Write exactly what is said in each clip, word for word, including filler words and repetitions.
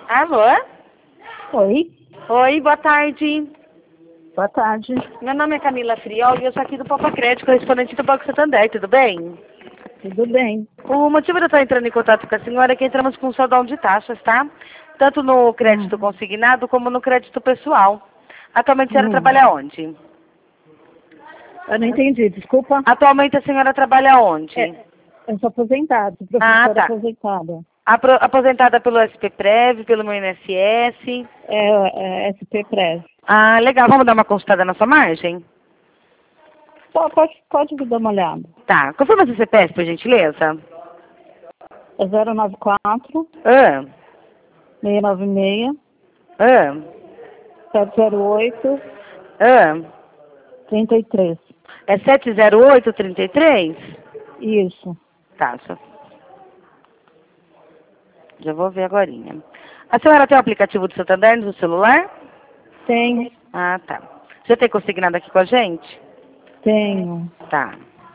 Alô? Oi, Oi, boa tarde. boa tarde. Meu nome é Camila Friol e eu sou aqui do Papa Crédito, correspondente do Banco Santander, tudo bem? Tudo bem? O motivo de eu estar entrando em contato com a senhora é que entramos com um saldão de taxas, tá? Tanto no crédito Hum, consignado como no crédito pessoal. Atualmente a senhora hum. trabalha onde? Eu não entendi, desculpa. Atualmente a senhora trabalha onde? É, eu sou aposentada, Ah, professora tá. aposentada. Apro- aposentada pelo S P Prev, pelo meu I N S S. É, é S P Press. Ah, legal. Vamos dar uma consultada na sua margem? Só pode, pode me dar uma olhada. Tá. Confirma seu C P F, por gentileza. É zero nove quatro, Ah, seis nove seis, ah, sete zero oito, ah. três três. É sete zero oito, trinta e três? Isso. Tá, só... já vou ver agorinha. A senhora tem o aplicativo do Santander no celular? Tenho, Ah, tá. Você tem consignado aqui com a gente? tenho. Tá.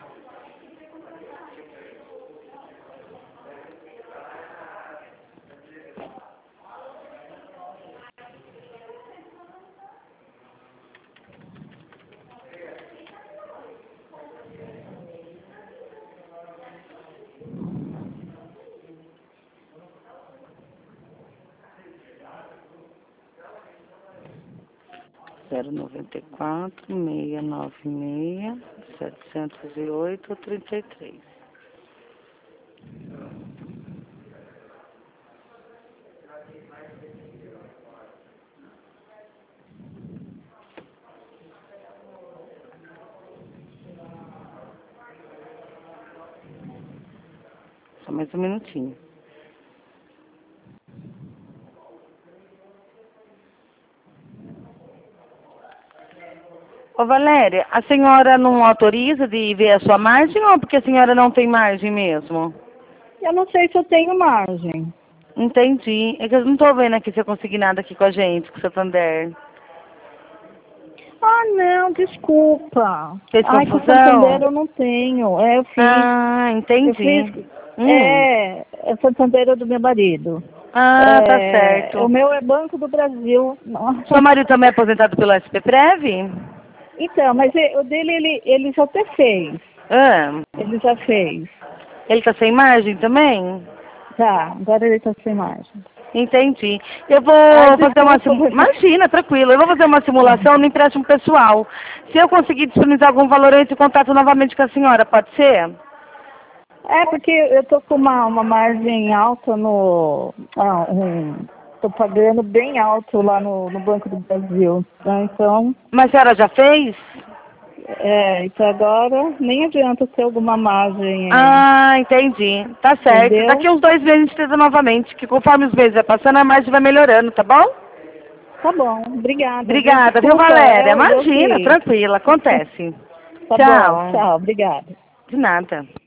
zero noventa e quatro, seis nove seis, setecentos e oito, trinta e três. Só mais um minutinho. Ô Valéria, a senhora não autoriza de ver a sua margem ou porque a senhora não tem margem mesmo? Eu não sei se eu tenho margem. Entendi. É que eu não tô vendo aqui ser consignado aqui com a gente, com o Santander. Ah, não, desculpa. Fez Ai, com o Santander confusão? eu não tenho. É, eu fiz. Ah, Eu fiz. entendi. Hum. É, é Santander é do meu marido. Ah, tá É, o certo. meu é Banco do Brasil. Seu marido também é aposentado pelo S P Prev? Então, mas e- o dele, ele, ele já até fez. Ah, Ele já fez. ele tá sem margem também? Já, agora ele está sem margem. Entendi. Eu vou Ai, fazer uma desculpa. simulação. Imagina, tranquilo. Eu vou fazer uma simulação no empréstimo pessoal. Se eu conseguir disponibilizar algum valor, eu entro em contato novamente com a senhora, pode ser? É, porque eu tô com uma, uma margem alta no... Ah, um, tô pagando bem alto lá no, no Banco do Brasil. Né? Então, Mas a senhora já fez? é, então agora nem adianta ter alguma margem aí. Ah, entendi. Tá certo. Entendeu? Daqui uns dois meses a gente tenta novamente, que conforme os meses vai passando, a margem vai melhorando, tá bom? Tá bom, obrigada, viu? Obrigada, viu, Desculpa, Valéria? é, eu Imagina, que... tranquila, acontece. Tá bom, Tchau. tchau, obrigada. De nada.